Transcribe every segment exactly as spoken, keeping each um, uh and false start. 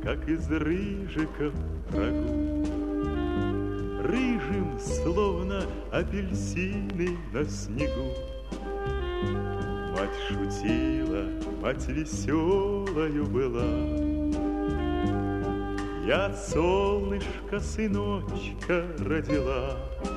как из рыжиков рагу. Рыжим, словно апельсины на снегу. Мать шутила, мать веселою была. Я от солнышка сыночка родила,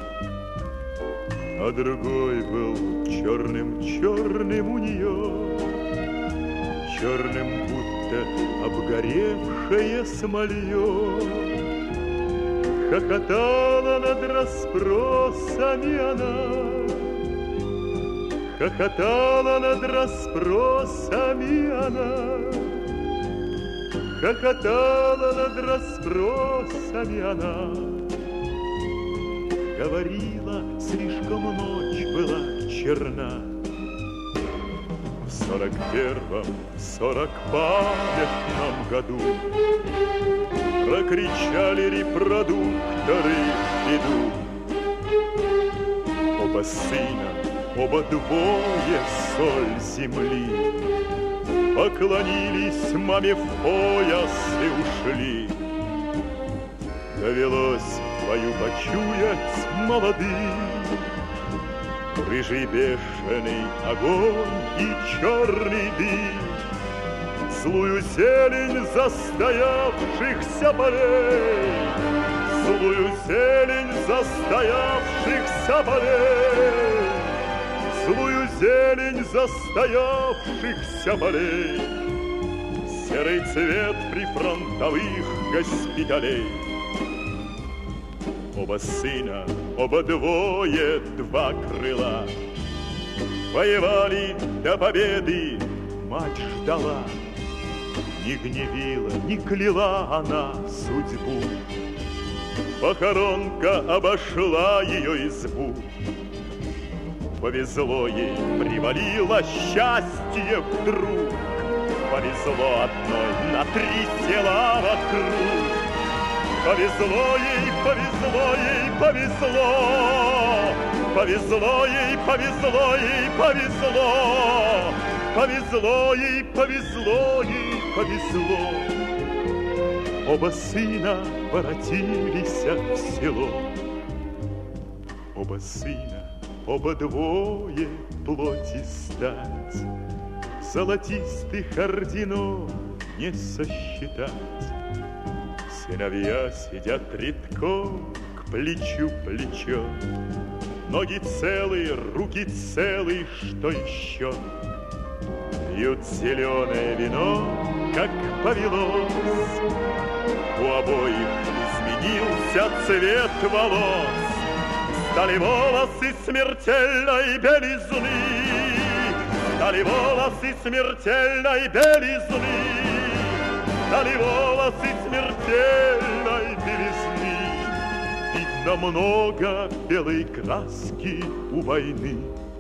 а другой был черным-черным у нее, черным, будто обгоревшее смолье. Хохотала над расспросами она, хохотала над расспросами она, хохотала над расспросами она. Говорила, слишком ночь была черна. В сорок первом, сорок памятном году прокричали репродукторы беду. Оба сына, оба двое соль земли, поклонились маме в пояс и ушли. Довелось твою почуять молодым рыжий бешеный огонь и черный дым, злую зелень застоявшихся полей, злую зелень застоявшихся полей, злую зелень застоявшихся полей, серый цвет прифронтовых госпиталей. Оба сына, оба двое, два крыла, воевали до победы, мать ждала. Не гневила, не кляла она судьбу, похоронка обошла ее избу. Повезло ей, привалило счастье вдруг, повезло одной на три села вокруг. Повезло ей, повезло ей, повезло, повезло ей, повезло ей, повезло, повезло ей, повезло ей, повезло. Оба сына воротились в село. Оба сына, оба двое плоти стать, золотистых орденов не сосчитать. Сыновья сидят редком к плечу плечо, ноги целые, руки целые, что еще? Пьют зеленое вино, как повелось. У обоих изменился цвет волос, стали волосы смертельной белизны, стали волосы смертельной белизны, стали волосы смертельной белизны. Видно много белой краски у войны.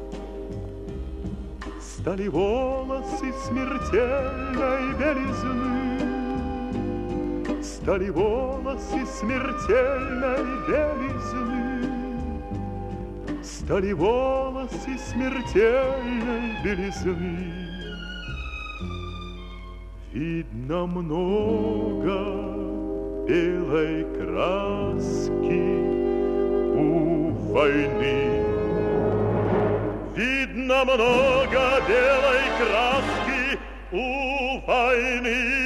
Стали волосы смертельной белизны, стали волосы смертельной белизны, стали волосы смертельной белизны. Видно много белой краски у войны. Видно много белой краски у войны.